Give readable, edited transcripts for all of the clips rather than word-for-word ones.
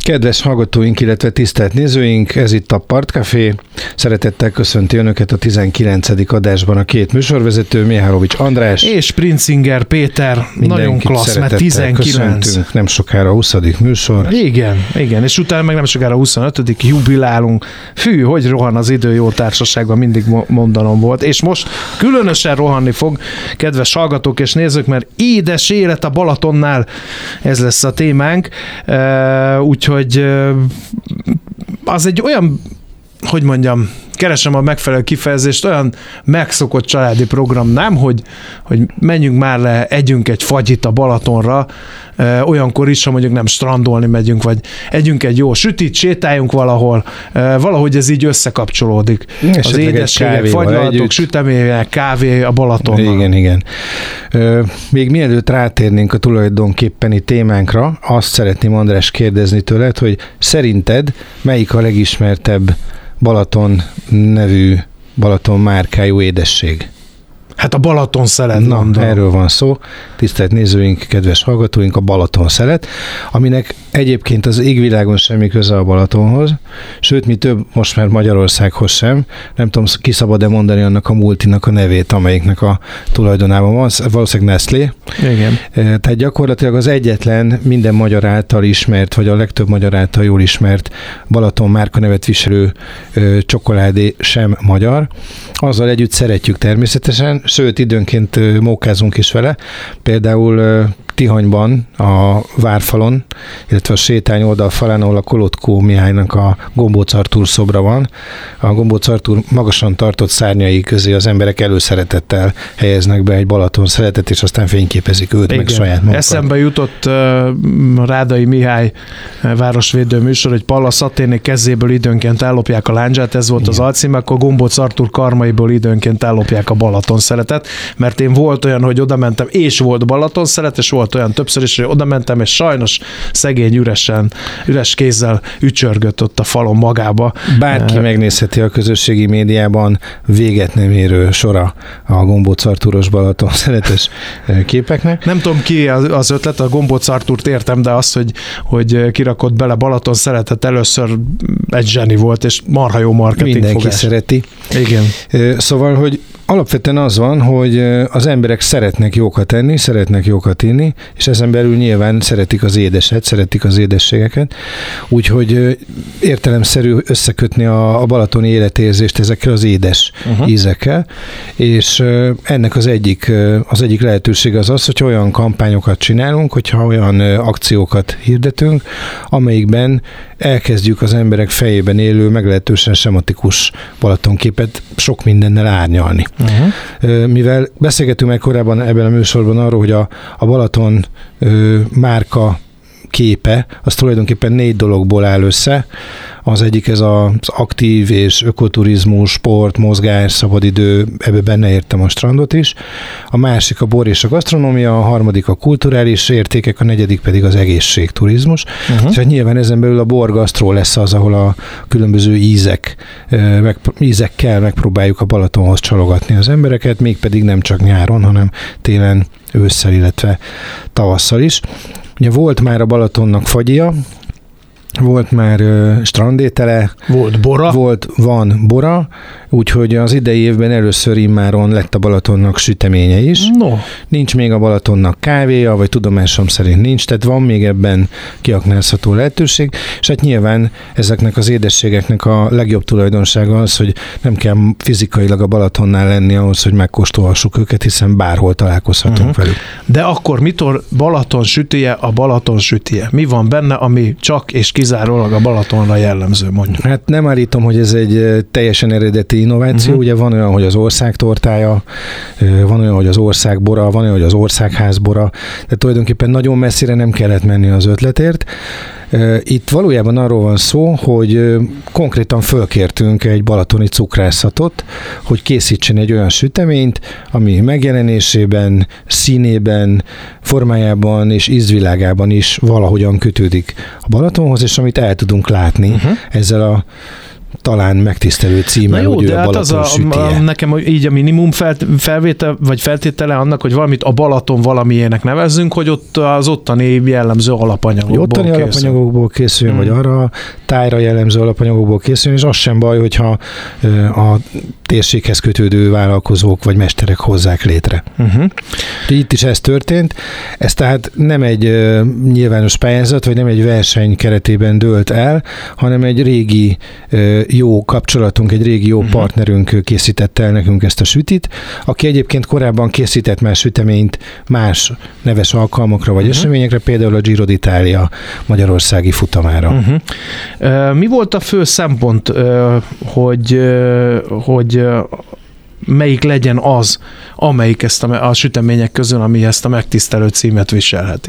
Kedves hallgatóink, illetve tisztelt nézőink, ez itt a Partcafé. Szeretettel köszönti Önöket a 19. adásban a két műsorvezető, Mihálovics András és Princinger Péter. Nagyon klassz, mert 19. Nem sokára a 20. műsor. Igen, és utána meg nem sokára a 25. jubilálunk. Fű, hogy rohan az idő, jó társaságban, mindig mondanom volt. És most különösen rohanni fog, kedves hallgatók és nézők, mert édes élet a Balatonnál, ez lesz a témánk. Úgyhogy az egy olyan, hogy mondjam, keresem a megfelelő kifejezést, olyan megszokott családi program, nem, hogy menjünk már le, együnk egy fagyit a Balatonra, olyankor is, ha mondjuk nem strandolni megyünk, vagy együnk egy jó sütit, sétáljunk valahol, valahogy ez így összekapcsolódik. Az édességek, fagylaltok, sütemények, kávé a Balatonnal. Igen. Még mielőtt rátérnénk a tulajdonképpeni témánkra, azt szeretném, András, kérdezni tőled, hogy szerinted melyik a legismertebb Balaton nevű, Balaton márkájú édesség? Hát a Balaton szelet. Na, erről van szó. Tisztelt nézőink, kedves hallgatóink, a Balaton szelet, aminek egyébként az égvilágon semmi köze a Balatonhoz, sőt, mi több, most már Magyarországhoz sem. Nem tudom, ki szabad-e mondani annak a multinak a nevét, amelyiknek a tulajdonában van, valószínűleg Nestlé. Igen. Tehát gyakorlatilag az egyetlen minden magyar által ismert, vagy a legtöbb magyar által jól ismert Balaton márkanevet viselő csokoládé sem magyar. Azzal együtt szeretjük természetesen, sőt, időnként mókázunk is vele. Például Tihanyban, a Várfalon, illetve a sétány oldalfalán, ahol a Kolotkó Mihálynak a Gombóc Artúr szobra van. A Gombóc Artúr magasan tartott szárnyai közé az emberek előszeretettel helyeznek be egy Balaton szeletet, és aztán fényképezik őt, igen, meg saját magukat. Eszembe jutott Rádai Mihály városvédő műsor, hogy Pallas Athéné kezéből időnként ellopják a lándzsát, ez volt, igen, az alcíme, akkor Gombóc Artúr karmaiból időnként ellopják a Balaton szeletet, mert én volt olyan, hogy oda mentem, és volt Balaton szelet, és volt olyan többször is, hogy oda mentem, és sajnos szegény üres kézzel ücsörgött ott a falon magába. Bárki megnézheti a közösségi médiában, véget nem érő sora a Gombóc Artúros Balaton szeletes képeknek. Nem tudom ki az ötlet, a Gombóc Artúrt értem, de az, hogy kirakott bele Balaton szeletet, először egy zseni volt, és marha jó marketing fogás. Mindenki szereti. Igen. Szóval, hogy alapvetően az van, hogy az emberek szeretnek jókat enni, szeretnek jókat inni, és ezen belül nyilván szeretik az édeset, szeretik az édességeket, úgyhogy értelemszerű összekötni a balatoni életérzést ezekkel az édes ízekkel, és ennek az egyik lehetőség az, hogy olyan kampányokat csinálunk, hogyha olyan akciókat hirdetünk, amelyikben elkezdjük az emberek fejében élő, meglehetősen sematikus Balatonképet sok mindennel árnyalni. Mivel beszélgetünk meg korábban ebben a műsorban arról, hogy a Balaton márka képe, az tulajdonképpen 4 dologból áll össze. Az egyik ez az aktív és ökoturizmus, sport, mozgás, szabadidő, ebbe benne értem a strandot is. A másik a bor és a gasztronómia, a harmadik a kulturális értékek, a negyedik pedig az egészségturizmus. És hát nyilván ezen belül a bor-gasztró lesz az, ahol a különböző ízekkel megpróbáljuk a Balatonhoz csalogatni az embereket, mégpedig nem csak nyáron, hanem télen, ősszel, illetve tavasszal is. Ugye volt már a Balatonnak fagyja, volt már strandétele, volt bora, van bora, úgyhogy az idei évben először immáron lett a Balatonnak süteménye is. No. Nincs még a Balatonnak kávéja, vagy tudomásom szerint nincs, tehát van még ebben kiaknázható lehetőség, és hát nyilván ezeknek az édességeknek a legjobb tulajdonsága az, hogy nem kell fizikailag a Balatonnál lenni ahhoz, hogy megkóstolhassuk őket, hiszen bárhol találkozhatunk velük. De akkor mitől Balaton sütije a Balaton sütije? Mi van benne, ami csak és kizárólag a Balatonra jellemző, mondjuk? Hát nem állítom, hogy ez egy teljesen eredeti innováció. Ugye van olyan, hogy az ország tortája, van olyan, hogy az ország bora, van olyan, hogy az országház bora, de tulajdonképpen nagyon messzire nem kellett menni az ötletért. Itt valójában arról van szó, hogy konkrétan fölkértünk egy balatoni cukrászatot, hogy készítsen egy olyan süteményt, ami megjelenésében, színében, formájában és ízvilágában is valahogyan kötődik a Balatonhoz, és amit el tudunk látni ezzel a talán megtisztelő címe, jó, hogy ő a hát Balaton sütije. Nekem így a minimum felvétel, vagy feltétele annak, hogy valamit a Balaton valamiének nevezzünk, hogy ott az ottani jellemző alapanyagokból készüljön, vagy arra a tájra jellemző alapanyagokból készüljön, és az sem baj, hogyha a térséghez kötődő vállalkozók vagy mesterek hozzák létre. Itt is ez történt. Ez tehát nem egy nyilvános pályázat, vagy nem egy verseny keretében dőlt el, hanem egy régi jó kapcsolatunk, egy régi jó partnerünk készítette el nekünk ezt a sütit, aki egyébként korábban készített már süteményt más neves alkalmakra vagy eseményekre, például a Giro d'Italia magyarországi futamára. Mi volt a fő szempont, hogy melyik legyen az, amelyik ezt a sütemények közül, ami ezt a megtisztelő címet viselheti?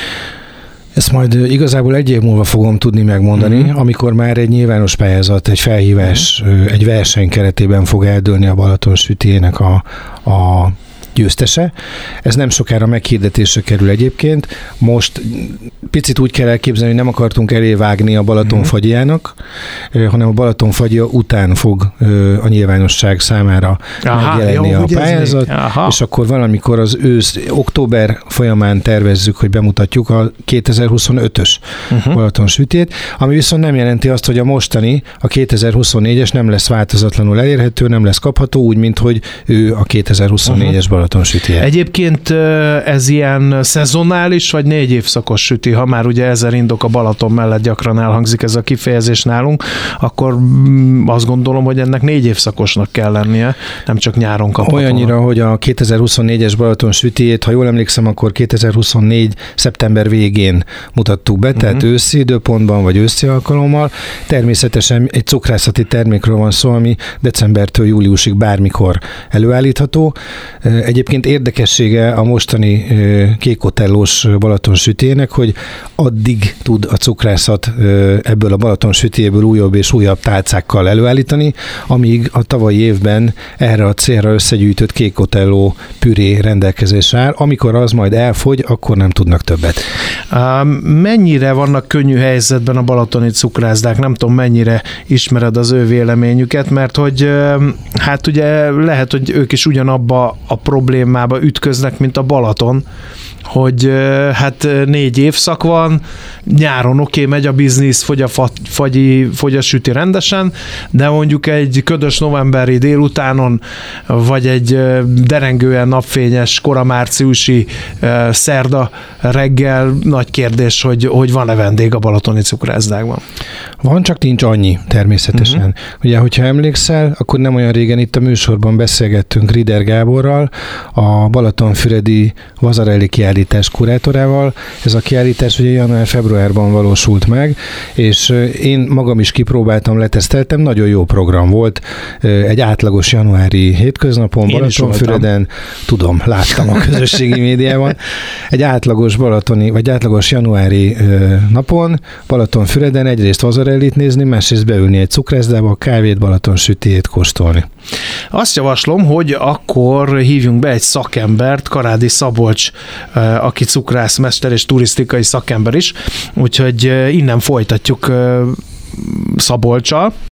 Ezt majd igazából egy év múlva fogom tudni megmondani, amikor már egy nyilvános pályázat, egy felhívás, egy verseny keretében fog eldőlni a Balaton sütijének a győztese. Ez nem sokára meghirdetésre kerül egyébként. Most picit úgy kell elképzelni, hogy nem akartunk elévágni a Balaton fagyiának, hanem a Balaton fagyia után fog a nyilvánosság számára megjelenni a pályázat, és akkor valamikor az október folyamán tervezzük, hogy bemutatjuk a 2025-ös Balaton sütijét, ami viszont nem jelenti azt, hogy a mostani, a 2024-es nem lesz változatlanul elérhető, nem lesz kapható, úgy, mint hogy ő a 2024-es Balaton sütije. Egyébként ez ilyen szezonális, vagy 4 évszakos süti, ha már ugye 1000 indok a Balaton mellett gyakran elhangzik ez a kifejezés nálunk, akkor azt gondolom, hogy ennek 4 évszakosnak kell lennie, nem csak nyáron kapható. Olyannyira, hogy a 2024-es Balaton sütijét, ha jól emlékszem, akkor 2024. szeptember végén mutattuk be, tehát őszi időpontban, vagy őszi alkalommal. Természetesen egy cukrászati termékről van szó, ami decembertől júliusig bármikor előállítható. Egyébként érdekessége a mostani kékotellós Balaton sütijének, hogy addig tud a cukrászat ebből a Balaton sütijéből újabb és újabb tálcákkal előállítani, amíg a tavalyi évben erre a célra összegyűjtött kékotelló püré rendelkezésre áll. Amikor az majd elfogy, akkor nem tudnak többet. Mennyire vannak könnyű helyzetben a balatoni cukrászdák? Nem tudom, mennyire ismered az ő véleményüket, mert hogy hát ugye lehet, hogy ők is ugyanabba a problémába ütköznek, mint a Balaton, hogy hát 4 évszak van, nyáron megy a biznisz, fogy a süti rendesen, de mondjuk egy ködös novemberi délutánon, vagy egy derengően napfényes, koramárciusi szerda reggel nagy kérdés, hogy van-e vendég a balatoni cukrászdákban. Van, csak nincs annyi természetesen. Ugye, hogyha emlékszel, akkor nem olyan régen itt a műsorban beszélgettünk Rider Gáborral, a Balatonfüredi Vazarelli kiállítás kurátorával. Ez a kiállítás ugye január-februárban valósult meg, és én magam is kipróbáltam, leteszteltem, nagyon jó program volt. Egy átlagos januári hétköznapon Balatonfüreden, tudom, láttam a közösségi médiában, egy átlagos balatoni, vagy átlagos januári napon Balatonfüreden egyrészt Vazarellit nézni, másrészt beülni egy cukrászdába, kávét, Balaton sütijét kóstolni. Azt javaslom, hogy akkor hívjunk be egy szakembert, Karádi Szabolcs, aki cukrászmester és turisztikai szakember is, úgyhogy innen folytatjuk Szabolccsal.